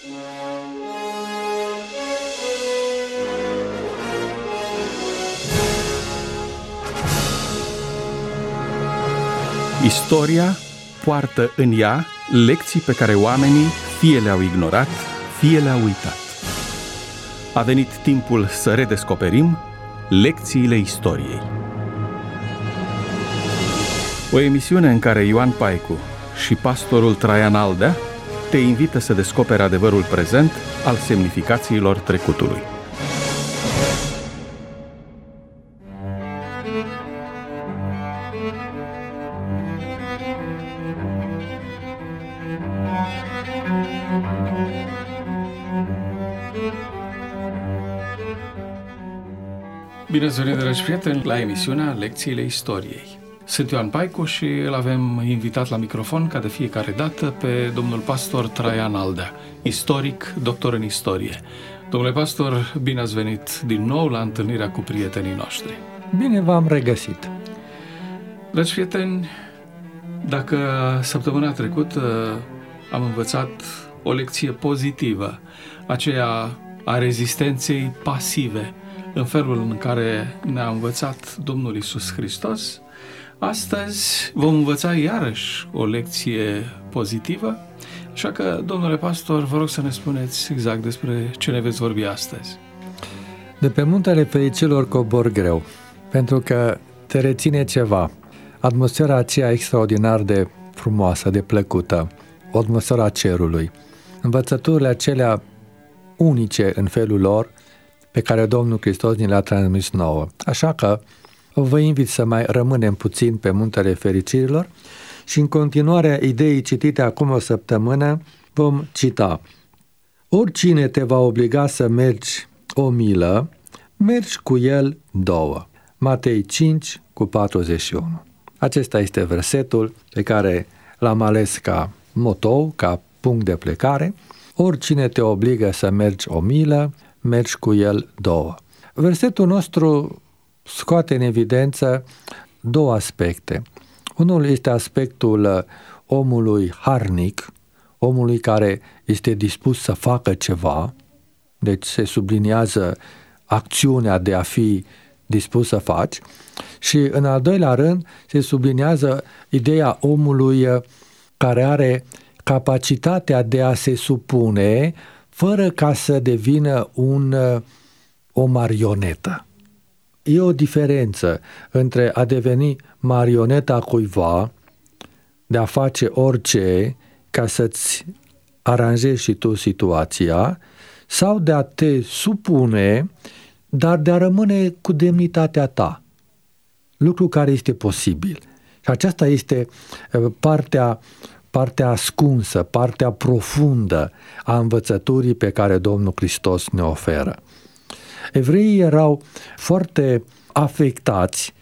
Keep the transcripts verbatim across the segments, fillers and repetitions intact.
Istoria poartă în ea lecții pe care oamenii fie le-au ignorat, fie le-au uitat. A venit timpul să redescoperim lecțiile istoriei. O emisiune în care Ioan Paicu și pastorul Traian Aldea te invită să descoperi adevărul prezent al semnificațiilor trecutului. Bine ați venit, dragi prieteni, la emisiunea Lecțiile Istoriei. Sunt Ioan Paicu și îl avem invitat la microfon, ca de fiecare dată, pe domnul pastor Traian Aldea, istoric, doctor în istorie. Domnule pastor, bine ați venit din nou la întâlnirea cu prietenii noștri. Bine v-am regăsit. Dragi prieteni, dacă săptămâna trecută am învățat o lecție pozitivă, aceea a rezistenței pasive, în felul în care ne-a învățat Domnul Iisus Hristos, astăzi vom învăța iarăși o lecție pozitivă, așa că, domnule pastor, vă rog să ne spuneți exact despre ce ne veți vorbi astăzi. De pe Muntele Fericilor cobor greu, pentru că te reține ceva, atmosfera aceea extraordinar de frumoasă, de plăcută, o atmosfera cerului, învățăturile acelea unice în felul lor, pe care Domnul Hristos ni le-a transmis nouă. Așa că vă invit să mai rămânem puțin pe Muntele Fericirilor și în continuarea ideii citite acum o săptămână vom cita: oricine te va obliga să mergi o milă, mergi cu el două. Matei cinci cu patruzeci și unu. Acesta este versetul pe care l-am ales ca motou, ca punct de plecare. Oricine te obligă să mergi o milă, mergi cu el două. Versetul nostru scoate în evidență două aspecte. Unul este aspectul omului harnic, omului care este dispus să facă ceva, deci se subliniază acțiunea de a fi dispus să faci, și în al doilea rând se subliniază ideea omului care are capacitatea de a se supune fără ca să devină un, o marionetă. E o diferență între a deveni marioneta cuiva, de a face orice ca să-ți aranjezi și tu situația, sau de a te supune, dar de a rămâne cu demnitatea ta. Lucru care este posibil. Și aceasta este partea partea ascunsă, partea profundă a învățăturii pe care Domnul Hristos ne oferă. Evreii erau foarte afectați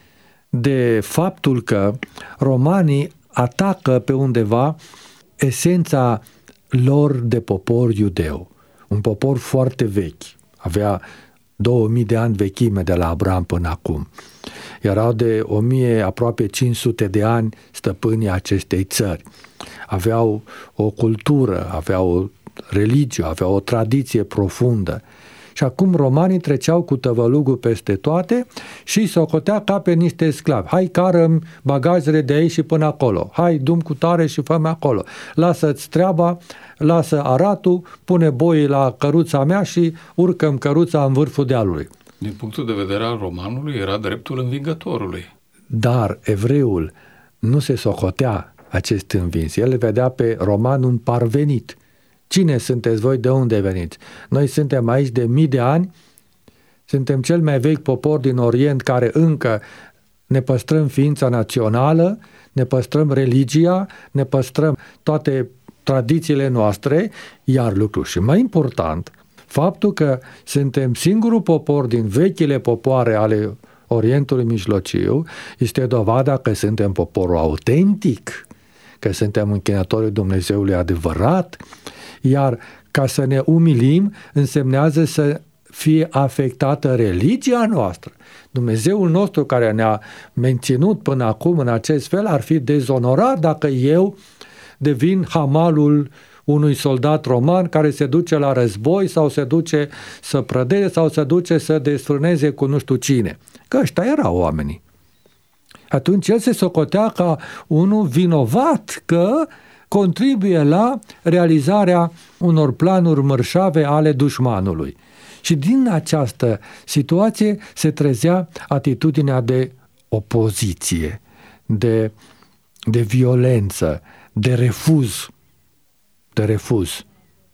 de faptul că romanii atacă pe undeva esența lor de popor iudeu, un popor foarte vechi, avea două mii de ani vechime de la Abraham până acum. Erau de o mie, aproape cinci sute de ani stăpânii acestei țări. Aveau o cultură, aveau o religie, aveau o tradiție profundă. Și acum romanii treceau cu tăvălugul peste toate și îi socotea ca pe niște sclavi. Hai, cară bagajele de aici și până acolo. Hai, dum cu tare și fă-mi acolo. Lasă-ți treaba, lasă aratul, pune boii la căruța mea și urcă-mi căruța în vârful dealului. Din punctul de vedere al romanului, era dreptul învingătorului. Dar evreul nu se socotea acest învins. El vedea pe roman un parvenit. Cine sunteți voi? De unde veniți? Noi suntem aici de mii de ani, suntem cel mai vechi popor din Orient care încă ne păstrăm ființa națională, ne păstrăm religia, ne păstrăm toate tradițiile noastre, iar lucru și mai important, faptul că suntem singurul popor din vechile popoare ale Orientului Mijlociu este dovada că suntem poporul autentic, că suntem închinătorii Dumnezeului adevărat, iar ca să ne umilim însemnează să fie afectată religia noastră. Dumnezeul nostru care ne-a menținut până acum în acest fel ar fi dezonorat dacă eu devin hamalul unui soldat roman care se duce la război sau se duce să prădeze sau se duce să desfrâneze cu nu știu cine. Că ăștia erau oamenii. Atunci el se socotea ca unul vinovat că contribuie la realizarea unor planuri mărșave ale dușmanului. Și din această situație se trezea atitudinea de opoziție, de, de violență, de refuz. De refuz.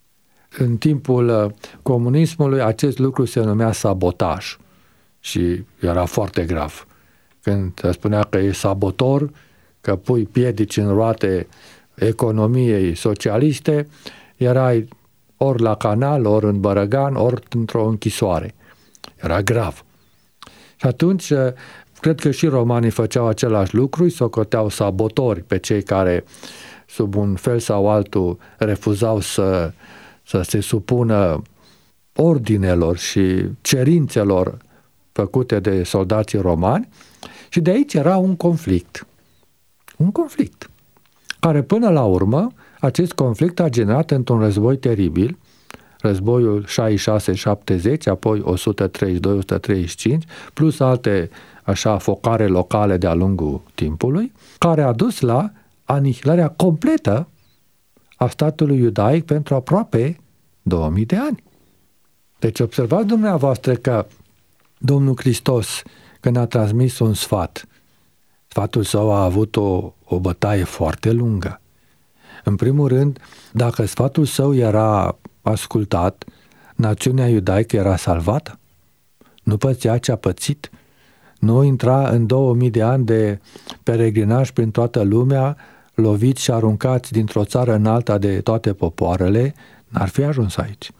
În timpul comunismului acest lucru se numea sabotaj și era foarte grav. Când spunea că e sabotor, că pui piedici în roate economiei socialiste, erai ori la canal, ori în Bărăgan, ori într-o închisoare. Era grav. Și atunci, cred că și romanii făceau același lucru, îi socoteau sabotori pe cei care, sub un fel sau altul, refuzau să, să se supună ordinelor și cerințelor făcute de soldații romani, și de aici era un conflict. Un conflict. Care până la urmă, acest conflict a generat într-un război teribil, războiul șaizeci și șase șaptezeci, apoi o sută treizeci și doi o sută treizeci și cinci, plus alte așa focare locale de-a lungul timpului, care a dus la anihilarea completă a statului iudaic pentru aproape două mii de ani. Deci observați dumneavoastră că Domnul Hristos, când a transmis un sfat, sfatul său a avut o, o bătaie foarte lungă. În primul rând, dacă sfatul său era ascultat, națiunea iudaică era salvată. Nu pățea ce a pățit. Nu intra în două mii de ani de peregrinaj prin toată lumea, loviți și aruncați dintr-o țară în alta de toate popoarele, n-ar fi ajuns aici.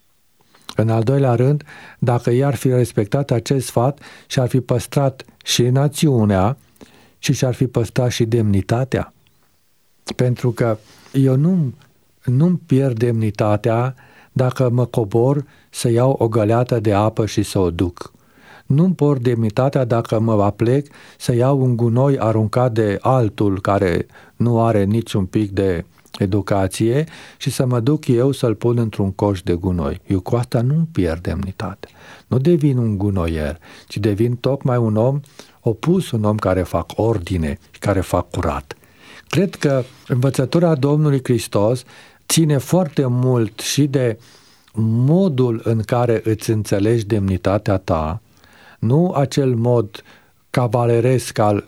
În al doilea rând, dacă i-ar fi respectat acest sfat și ar fi păstrat și națiunea și și-ar fi păstrat și demnitatea. Pentru că eu nu, nu-mi pierd demnitatea dacă mă cobor să iau o găleată de apă și să o duc. Nu-mi por demnitatea dacă mă aplec să iau un gunoi aruncat de altul care nu are niciun pic de educație și să mă duc eu să-l pun într-un coș de gunoi. Eu cu asta nu-mi pierd demnitatea. Nu devin un gunoier, ci devin tocmai un om opus, un om care fac ordine și care fac curat. Cred că învățătura Domnului Hristos ține foarte mult și de modul în care îți înțelegi demnitatea ta, nu acel mod cavaleresc al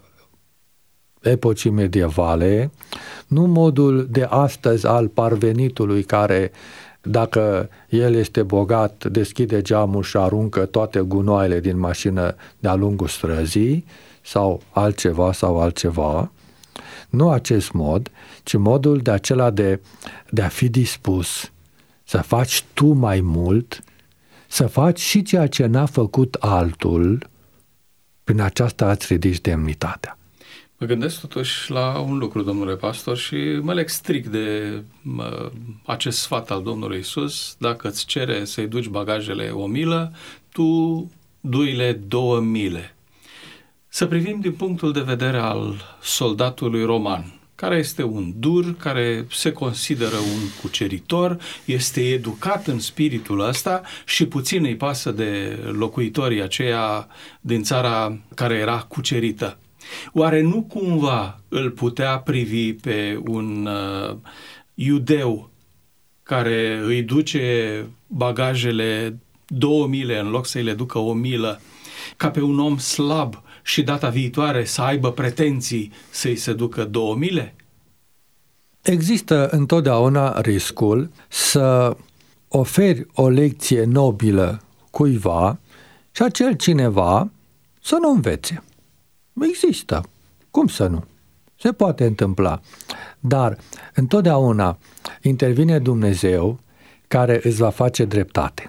epocii medievale, nu modul de astăzi al parvenitului care, dacă el este bogat, deschide geamul și aruncă toate gunoaiele din mașină de-a lungul străzii sau altceva sau altceva. Nu acest mod, ci modul de acela de, de a fi dispus să faci tu mai mult, să faci și ceea ce n-a făcut altul, prin aceasta îți ridici demnitatea. Mă gândesc totuși la un lucru, domnule pastor, și mă leg strict de mă, acest sfat al Domnului Iisus: dacă îți cere să-i duci bagajele o milă, tu dui-le două mile. Să privim din punctul de vedere al soldatului roman, care este un dur, care se consideră un cuceritor, este educat în spiritul ăsta și puțin îi pasă de locuitorii aceia din țara care era cucerită. Oare nu cumva îl putea privi pe un uh, iudeu care îi duce bagajele două mile în loc să-i le ducă o milă, ca pe un om slab și data viitoare să aibă pretenții să-i se ducă două mile? Există întotdeauna riscul să oferi o lecție nobilă cuiva și acel cineva să nu învețe. Există. Cum să nu? Se poate întâmpla. Dar întotdeauna intervine Dumnezeu care îți va face dreptate.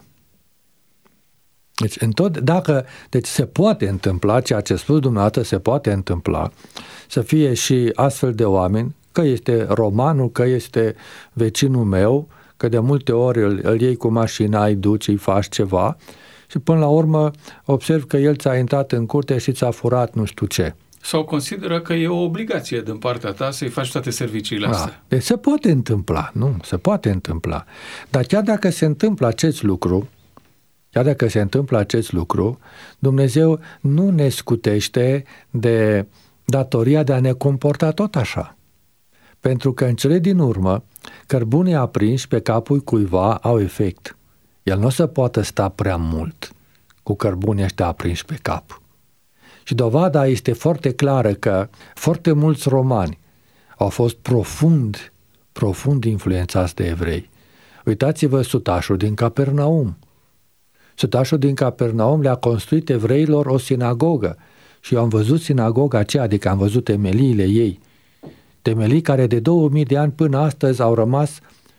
Deci, întot, dacă, deci se poate întâmpla, ceea ce a spus dumneavoastră se poate întâmpla, să fie și astfel de oameni, că este romanul, că este vecinul meu, că de multe ori îl, îl iei cu mașina, îi duci, îi faci ceva și până la urmă observ că el ți-a intrat în curte și ți-a furat nu știu ce. sau consideră că e o obligație din partea ta să-i faci toate serviciile astea. Da. Deci se poate întâmpla, nu? Se poate întâmpla. Dar chiar dacă se întâmplă acest lucru, chiar dacă se întâmplă acest lucru, Dumnezeu nu ne scutește de datoria de a ne comporta tot așa. Pentru că în cele din urmă, cărbunii aprinși pe capul cuiva au efect. El nu o să poată sta prea mult cu cărbunii ăștia aprinși pe cap. Și dovada este foarte clară că foarte mulți romani au fost profund, profund influențați de evrei. Uitați-vă sutașul din Capernaum. Sutașul din Capernaum le-a construit evreilor o sinagogă și eu am văzut sinagoga aceea, adică am văzut temeliile ei. Temelii care de două mii de ani până astăzi au rămas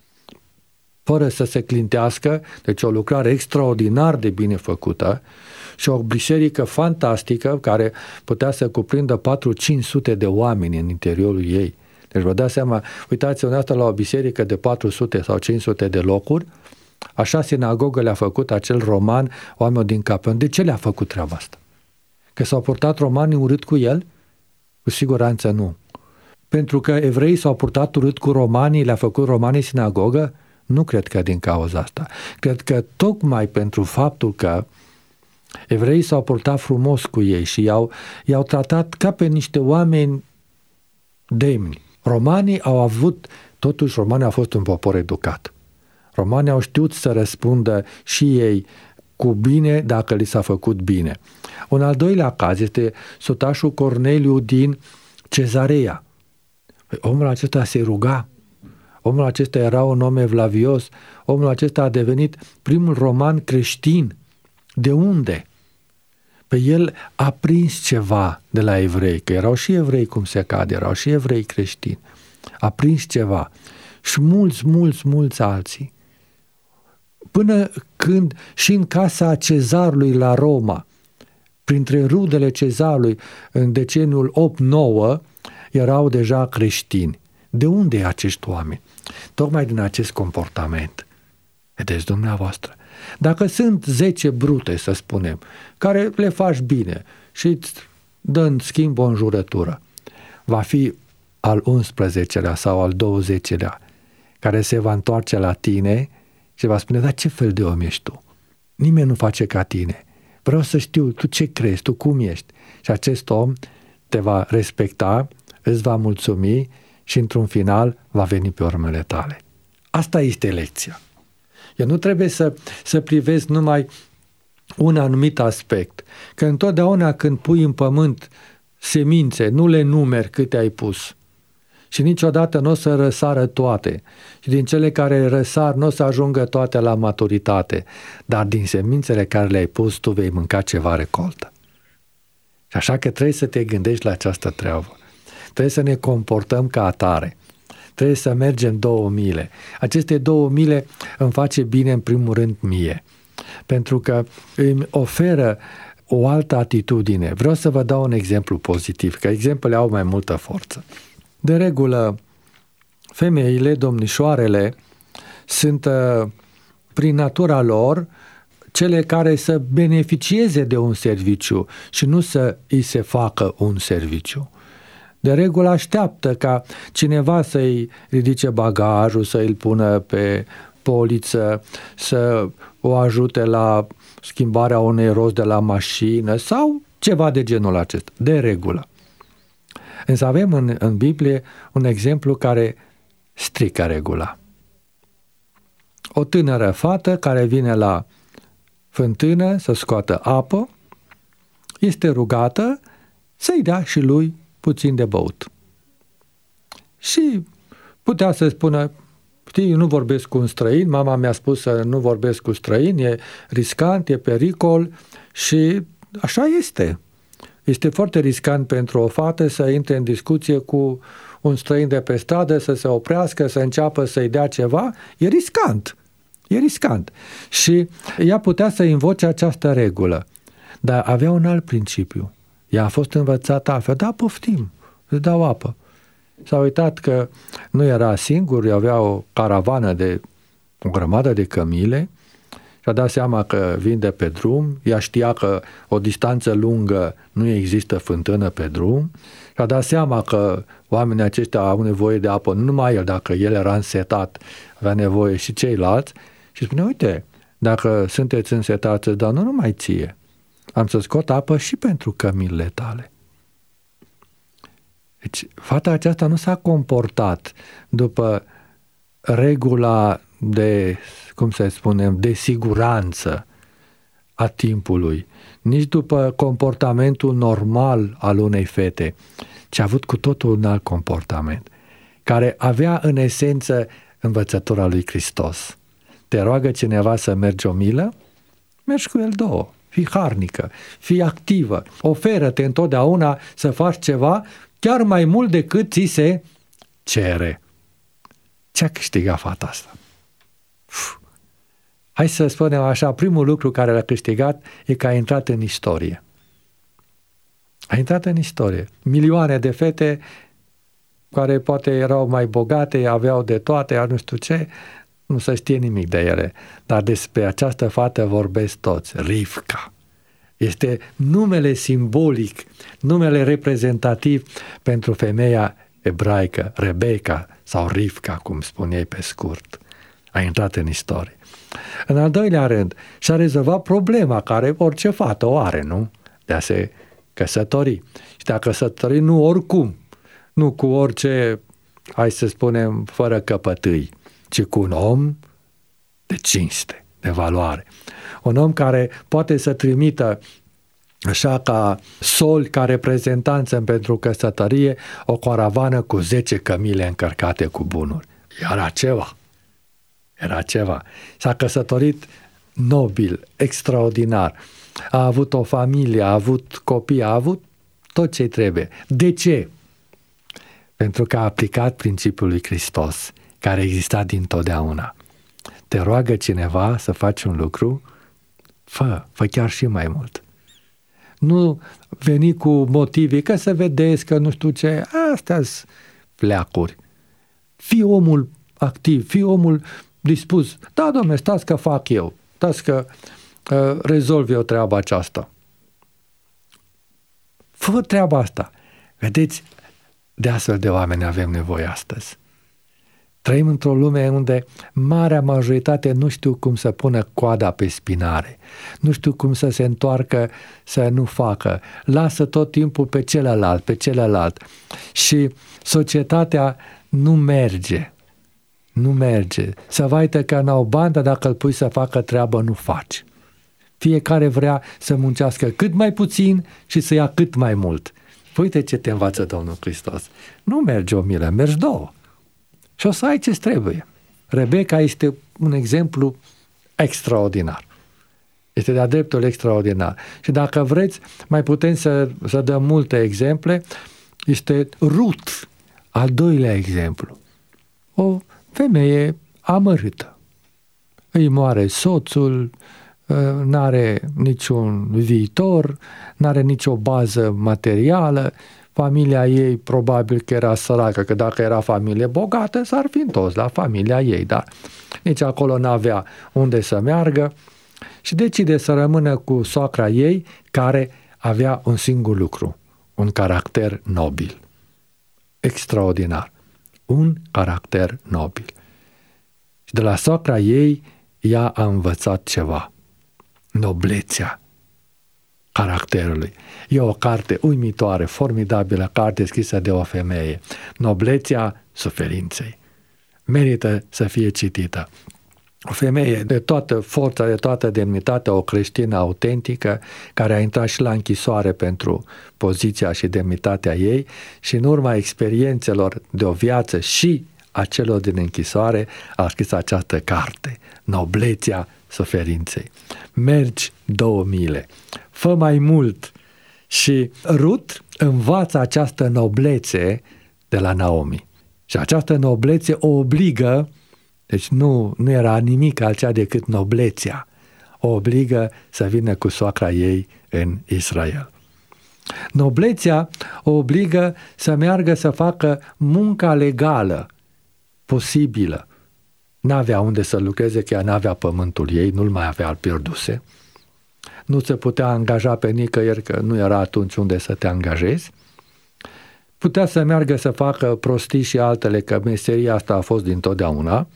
fără să se clintească, deci o lucrare extraordinar de bine făcută și o biserică fantastică care putea să cuprindă patru-cinci sute de oameni în interiorul ei. Deci vă dați seama, uitați-vă asta la o biserică de patru sute sau cinci sute de locuri, așa sinagogă le-a făcut acel roman, oameni din Capernaum. De ce le-a făcut treaba asta? Că s-au purtat romanii urât cu el? Cu siguranță nu. Pentru că evreii s-au purtat urât cu romanii, le-a făcut romanii sinagogă? Nu cred că din cauza asta. Cred că tocmai pentru faptul că evreii s-au purtat frumos cu ei și i-au, i-au tratat ca pe niște oameni demni. Romanii au avut, totuși romanii au fost un popor educat. Romanii au știut să răspundă și ei cu bine dacă li s-a făcut bine. Un al doilea caz este sutașul Corneliu din Cezarea. Păi, omul acesta se ruga. Omul acesta era un om evlavios. Omul acesta a devenit primul roman creștin. De unde? Păi el a prins ceva de la evrei, că erau și evrei cum se cade, erau și evrei creștini. A prins ceva. Și mulți, mulți, mulți alții. Până când și în casa cezarului la Roma, printre rudele cezarului, în deceniul opt nouă, erau deja creștini. De unde acești oameni? Tocmai din acest comportament. Vedeți dumneavoastră. Dacă sunt zece brute, să spunem, care le faci bine și îți dă în schimb o înjurătură, va fi al unsprezecelea sau al douăzecelea care se va întoarce la tine și va spune, dar ce fel de om ești tu? Nimeni nu face ca tine. Vreau să știu tu ce crezi, tu cum ești. Și acest om te va respecta, îți va mulțumi și într-un final va veni pe urmele tale. Asta este lecția. Eu nu trebuie să, să privesc numai un anumit aspect, că întotdeauna când pui în pământ semințe, nu le numeri câte ai pus și niciodată nu o să răsară toate și din cele care răsar nu o să ajungă toate la maturitate, dar din semințele care le-ai pus tu vei mânca ceva recoltă. Și așa că trebuie să te gândești la această treabă. Trebuie să ne comportăm ca atare. Trebuie să mergem două mile. Aceste două mile îmi face bine în primul rând mie, pentru că îmi oferă o altă atitudine. Vreau să vă dau un exemplu pozitiv, că exemplele au mai multă forță. De regulă, femeile, domnișoarele, sunt prin natura lor cele care să beneficieze de un serviciu și nu să îi se facă un serviciu. De regulă așteaptă ca cineva să-i ridice bagajul, să-i pună pe poliță, să o ajute la schimbarea unei roți de la mașină sau ceva de genul acesta. De regulă. Însă avem în, în Biblie un exemplu care strică regula. O tânără fată care vine la fântână să scoată apă, este rugată să-i dea și lui puțin de băut. Și putea să spună, știi, eu nu vorbesc cu un străin, mama mi-a spus să nu vorbesc cu străini, e riscant, e pericol și așa este. Este foarte riscant pentru o fată să intre în discuție cu un străin de pe stradă, să se oprească, să înceapă să-i dea ceva. E riscant. E riscant. Și ea putea să invoce această regulă. Dar avea un alt principiu. Ea a fost învățată altfel. Da, poftim, îți dau apă. S-a uitat că nu era singur, avea o caravană de o grămadă de cămile și-a dat seama că vin de pe drum, ea știa că o distanță lungă nu există fântână pe drum, și-a dat seama că oamenii aceștia au nevoie de apă, nu numai el, dacă el era însetat, avea nevoie și ceilalți, și spune, uite, dacă sunteți însetați, dar nu numai ție, am să scot apă și pentru cămilele tale. Deci, fata aceasta nu s-a comportat după regula de, cum să spunem, de siguranță a timpului, nici după comportamentul normal al unei fete, ci a avut cu totul un alt comportament, care avea în esență învățătura lui Hristos. Te roagă cineva să mergi o milă? Mergi cu el două. Fii harnică, fii activă, oferă-te întotdeauna să faci ceva chiar mai mult decât ți se cere. Ce-a câștigat fata asta? Uf. Hai să spunem așa, primul lucru care l-a câștigat e că a intrat în istorie. A intrat în istorie. Milioane de fete care poate erau mai bogate, aveau de toate, nu știu ce, nu se știe nimic de ele. Dar despre această fată vorbesc toți. Rivca. Este numele simbolic, numele reprezentativ pentru femeia ebraică, Rebecca sau Rivca, cum spun ei pe scurt. A intrat în istorie. În al doilea rând, și-a rezolvat problema care orice fată o are, nu? De a se căsători. Și de a căsători nu oricum, nu cu orice, hai să spunem, fără căpătâi, ci cu un om de cinste, de valoare. Un om care poate să trimită așa ca sol, ca reprezentanță pentru căsătorie, o caravană cu zece cămile încărcate cu bunuri. Era ceva. Era ceva. S-a căsătorit nobil, extraordinar. A avut o familie, a avut copii, a avut tot ce trebuie. De ce? Pentru că a aplicat principiul lui Hristos, care exista dintotdeauna. Te roagă cineva să faci un lucru, fă, fă chiar și mai mult. Nu veni cu motive, că să vedeți, că nu știu ce, astea-s fleacuri. Fii omul activ, fii omul dispus. Da, dom'le, stați că fac eu, stați că uh, rezolv eu treaba aceasta. Fă treaba asta. Vedeți, de astfel de oameni avem nevoie astăzi. Trăim într-o lume unde marea majoritate nu știu cum să pună coada pe spinare, nu știu cum să se întoarcă, să nu facă, lasă tot timpul pe celălalt, pe celălalt. Și societatea nu merge, nu merge. Să vaită că n-au bani, dar dacă îl pui să facă treabă, nu faci. Fiecare vrea să muncească cât mai puțin și să ia cât mai mult. Uite ce te învață Domnul Hristos. Nu mergi o milă, mergi două. Și o să ai ce-ți trebuie. Rebecca este un exemplu extraordinar. Este de-a dreptul extraordinar. Și dacă vreți, mai putem să, să dăm multe exemple. Este Ruth, al doilea exemplu. O femeie amărâtă. Îi moare soțul, n-are niciun viitor, n-are nicio bază materială, familia ei probabil că era săracă, că dacă era familie bogată s-ar fi întors la familia ei, dar nici acolo n-avea unde să meargă și decide să rămână cu soacra ei, care avea un singur lucru, un caracter nobil. Extraordinar. Un caracter nobil. Și de la soacra ei ea a învățat ceva. Noblețea caracterului. E o carte uimitoare, formidabilă, carte scrisă de o femeie. Noblețea suferinței. Merită să fie citită. O femeie de toată forța, de toată demnitatea, o creștină autentică, care a intrat și la închisoare pentru poziția și demnitatea ei și în urma experiențelor de o viață și a celor din închisoare a scris această carte, Noblețea suferinței. Mergi două mile, fă mai mult. Și Ruth învață această noblețe de la Naomi. Și această noblețe o obligă, deci nu, nu era nimic altceva decât noblețea, o obligă să vină cu soacra ei în Israel. Noblețea o obligă să meargă să facă munca legală posibilă. n-avea unde să lucreze, că ea n-avea pământul ei, nu-l mai avea, îl pierduse. Nu se putea angaja pe nicăieri, că nu era atunci unde să te angajezi. Putea să meargă să facă prostii și altele, că meseria asta a fost dintotdeauna,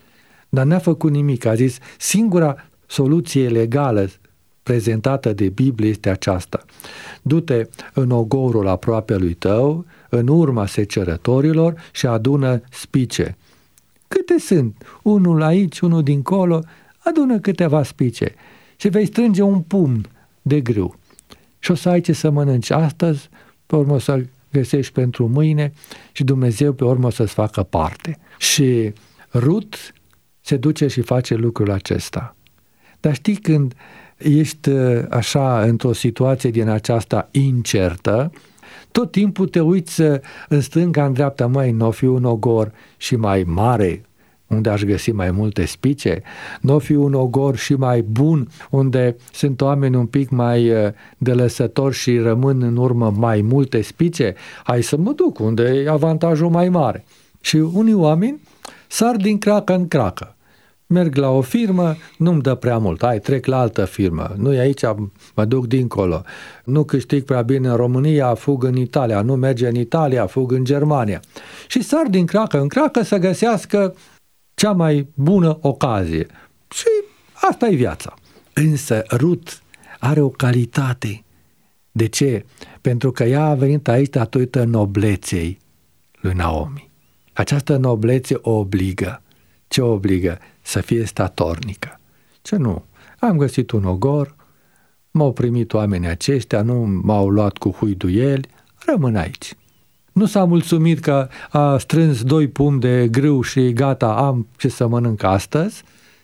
dar n-a făcut nimic. A zis, singura soluție legală prezentată de Biblie este aceasta. Du-te în ogorul aproapelui tău, în urma secerătorilor și adună spice. Câte sunt? Unul aici, unul dincolo, adună câteva spice și vei strânge un pumn de grâu. Și o să ai ce să mănânci astăzi, pe urmă o să găsești pentru mâine și Dumnezeu pe urmă o să-ți facă parte. Și Rut se duce și face lucrul acesta. Dar știi, când ești așa într-o situație din aceasta incertă, tot timpul te uiți în stânga, în dreapta, măi, n-o fi un ogor și mai mare, unde aș găsi mai multe spice, n-o fi un ogor și mai bun, unde sunt oameni un pic mai delăsători și rămân în urmă mai multe spice, hai să mă duc unde e avantajul mai mare. Și unii oameni sar din cracă în cracă. Merg la o firmă, nu-mi dă prea mult, hai, trec la altă firmă, nu e aici, mă duc dincolo, nu câștig prea bine în România, fug în Italia, nu merge în Italia, fug în Germania. Și sar din cracă în cracă să găsească cea mai bună ocazie. Și asta e viața. Însă Rut are o calitate. De ce? Pentru că ea a venit aici datorită nobleței lui Naomi. Această noblețe o obligă. Ce o obligă? Să fie statornică. Ce nu? Am găsit un ogor, m-au primit oamenii aceștia, nu m-au luat cu huiduieli, rămân aici. Nu s-a mulțumit că a strâns doi pumni de grâu și gata, am ce să mănânc astăzi.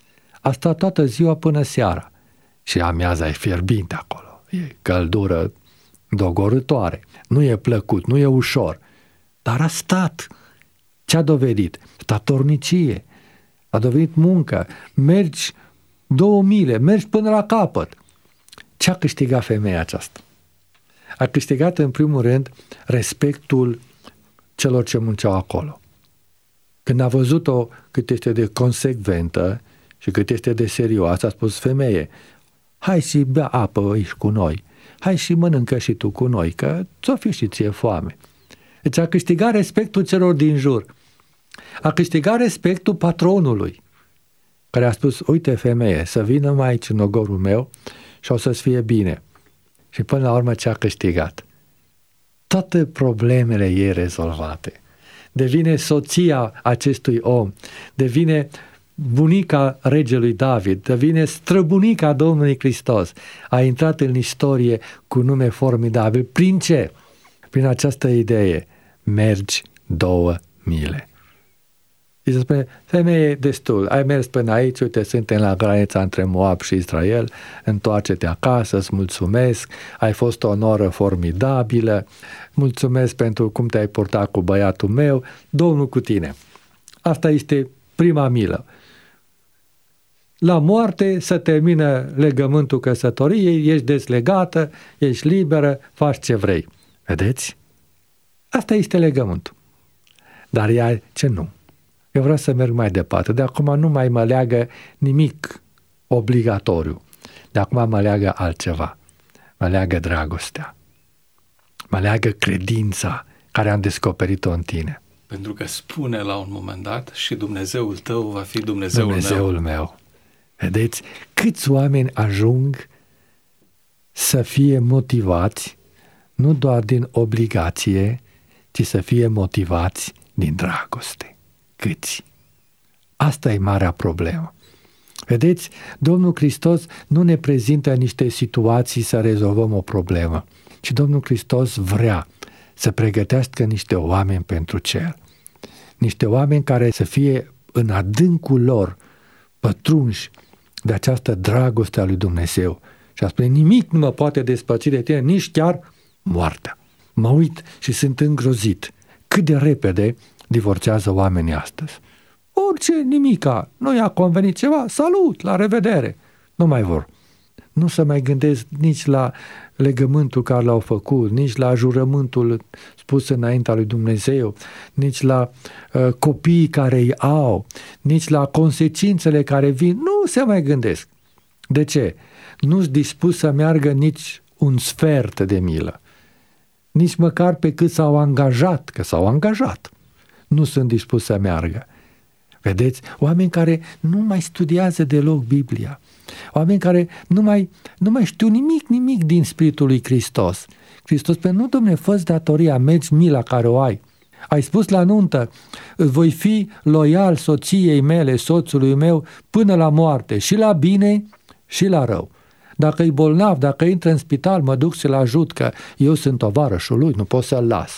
A stat toată ziua până seara. Și amiaza e fierbinte acolo. E căldură dogorătoare. Nu e plăcut, nu e ușor. Dar a stat. Ce a dovedit? Statornicie. A dovedit muncă. Mergi două mile, mergi până la capăt. Ce a câștigat femeia aceasta? A câștigat în primul rând respectul celor ce munceau acolo. Când a văzut-o cât este de consecventă și cât este de serioasă, a spus, femeie, hai și bea apă aici cu noi, hai și mănâncă și tu cu noi, că ți-o fi și ție foame. Deci a câștigat respectul celor din jur. A câștigat respectul patronului, care a spus, uite femeie, să vină mai aici în ogorul meu și o să-ți fie bine. Și până la urmă ce a câștigat? Toate problemele ei rezolvate. Devine soția acestui om, devine bunica regelui David, devine străbunica Domnului Hristos. A intrat în istorie cu nume formidabil. Prin ce? Prin această idee. Mergi două mile. Și se spune, femeie, destul, ai mers până aici, uite, suntem la granița între Moab și Israel, întoarce-te acasă, îți mulțumesc, ai fost o noră formidabilă, mulțumesc pentru cum te-ai purtat cu băiatul meu, Domnul cu tine. Asta este prima milă. La moarte se termină legământul căsătoriei, ești deslegată, ești liberă, faci ce vrei. Vedeți? Asta este legământul. Dar ea ce nu? Eu vreau să merg mai departe. De acum nu mai mă leagă nimic obligatoriu. De acum mă leagă altceva. Mă leagă dragostea. Mă leagă credința care am descoperit-o în tine. Pentru că spune la un moment dat și Dumnezeul tău va fi Dumnezeul, Dumnezeul meu. meu. Vedeți? Câți oameni ajung să fie motivați nu doar din obligație, ci să fie motivați din dragoste. Câți? Asta e marea problemă. Vedeți, Domnul Hristos nu ne prezintă niște situații să rezolvăm o problemă, ci Domnul Hristos vrea să pregătească niște oameni pentru cer. Niște oameni care să fie în adâncul lor pătrunși de această dragoste a lui Dumnezeu. Și a spune, nimic nu mă poate despărți de tine, nici chiar moartea. Mă uit și sunt îngrozit. Cât de repede divorțează oamenii astăzi. Orice, nimica, nu i-a convenit ceva, salut, la revedere. Nu mai vor. Nu să mai gândesc nici la legământul care l-au făcut, nici la jurământul spus înaintea lui Dumnezeu, nici la uh, copiii care îi au, nici la consecințele care vin. Nu se mai gândesc. De ce? Nu-s dispus să meargă nici un sfert de milă. Nici măcar pe cât s-au angajat, că s-au angajat. Nu sunt dispus să meargă. Vedeți? Oameni care nu mai studiază deloc Biblia. Oameni care nu mai, nu mai știu nimic, nimic din Spiritul lui Hristos. Hristos spune, nu, Dom'le, fă-ți datoria, mergi mila care o ai. Ai spus la nuntă, voi fi loial soției mele, soțului meu, până la moarte, și la bine și la rău. Dacă e bolnav, dacă intră în spital, mă duc să-l ajut, că eu sunt tovarășul lui, nu pot să-l las.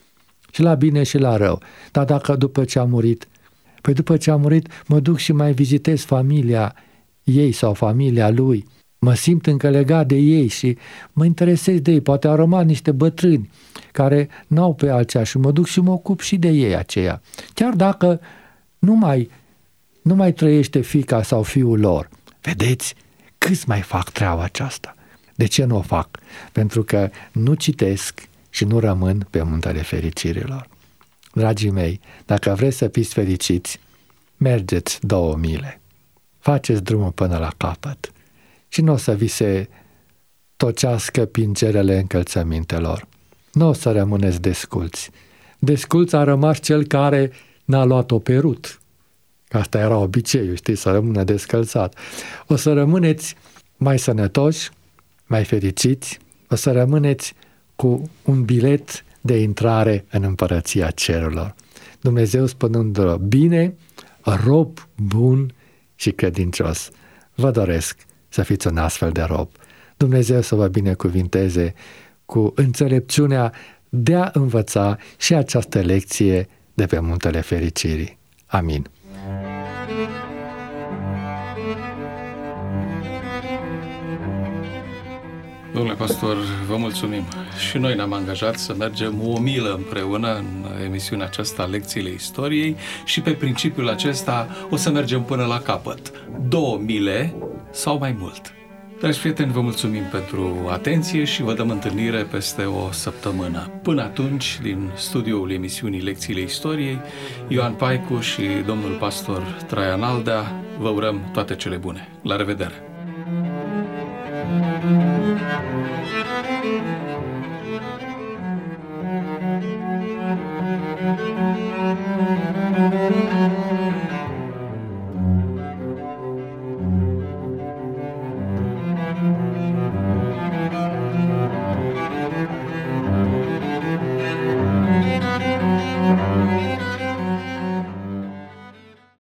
Și la bine și la rău. Dar dacă după ce a murit, păi după ce a murit, mă duc și mai vizitez familia ei sau familia lui, mă simt încă legat de ei și mă interesez de ei. Poate au rămas niște bătrâni care n-au pe altceva și mă duc și mă ocup și de ei aceia. Chiar dacă nu mai, nu mai trăiește fiica sau fiul lor. Vedeți? Câți mai fac treaba aceasta? De ce nu o fac? Pentru că nu citesc și nu rămân pe muntele fericirilor. Dragii mei, dacă vreți să fiți fericiți, mergeți două mile. Faceți drumul până la capăt și nu o să vi se tocească pingerele încălțămintelor. Nu o să rămâneți desculți. Desculți a rămas cel care n-a luat-o pe Rut. Asta era obiceiul, știi, să rămână descălțat. O să rămâneți mai sănătoși, mai fericiți, o să rămâneți cu un bilet de intrare în împărăția cerurilor. Dumnezeu spunându-vă, bine, rob bun și credincios. Vă doresc să fiți un astfel de rob. Dumnezeu să vă binecuvinteze cu înțelepciunea de a învăța și această lecție de pe muntele fericirii. Amin. Domnule pastor, vă mulțumim. Și noi ne-am angajat să mergem o milă împreună în emisiunea aceasta Lecțiile Istoriei și pe principiul acesta o să mergem până la capăt. Două mile sau mai mult. Dragi prieteni, vă mulțumim pentru atenție și vă dăm întâlnire peste o săptămână. Până atunci, din studioul emisiunii Lecțiile Istoriei, Ioan Paicu și domnul pastor Traian Aldea vă urăm toate cele bune. La revedere! Thank you.